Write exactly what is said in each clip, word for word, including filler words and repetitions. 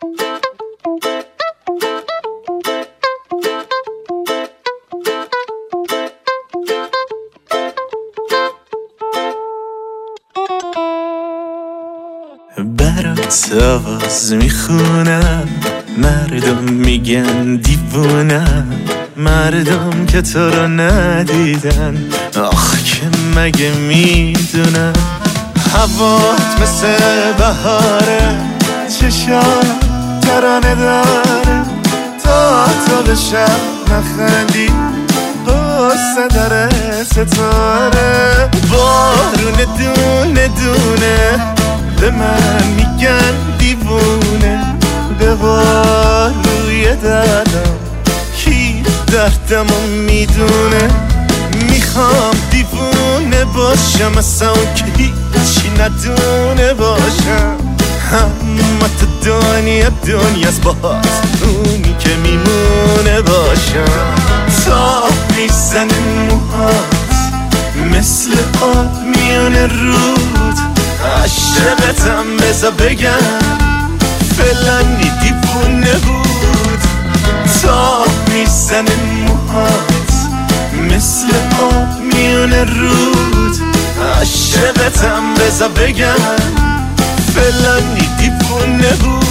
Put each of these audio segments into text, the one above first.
برات آواز میخونم، مردم میگن دیوونم، مردم که تو رو ندیدن آخ که مگه میدونن. هوات مثل بهاره، چشات ترانه داره، تا تو به شب نخندی قصه داره ستاره. بارون دونه دونه به من میگن دیوونه، به بار روی دردم کی دردمو میدونه. میخوام دیوونه باشم اصلا که هیچی ندونه باشم، همه تو دنیا دنیاست باز اونی که میمونه باشم. تا میزنه موهات مثل آب میونه رود، عشقتم بذار بگم فلانی دیوونه بود. تا میزنه موهات مثل آب میونه رود، عشقتم بذار بگم فلانی دیوونه بود.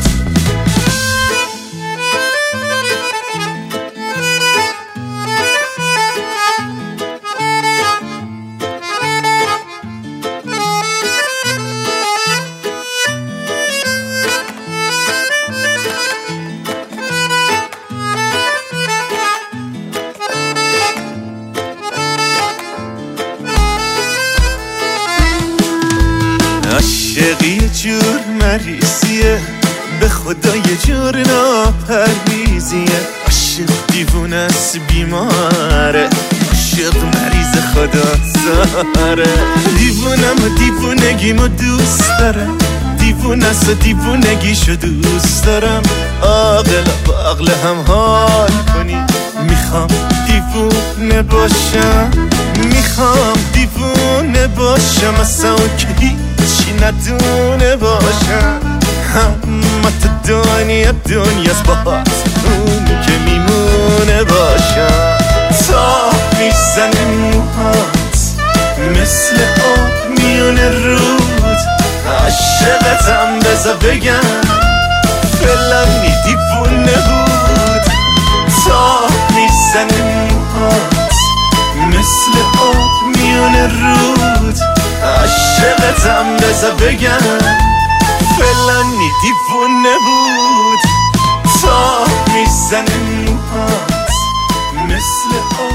عاشقی یه جور مریضیه، به خدا یه جور ناپرهیزیه. عاشق دیوونه است بیماره، عاشق مریض خدا ساره. دیوونم و دیوونگیمو دوست دارم، دیوونه است و دیوونگیشو دوست دارم. عاقل با عقل هم حال کنی، میخوام دیوونه باشم، میخوام دیوونه باشم اصلا که هیچی ندونه باشم. همه تو دنیا دنیاست باز اونی که میمونه باشم. تا میزنه موهات مثل آب میونه رود، عشقتم بذار بگم فلانی دیوونه بود. تا میزنه موهات مثل آب میونه رود، عشقتم بذار بگم فلانی دیوونه بود. تا میزنه موهات مثل آب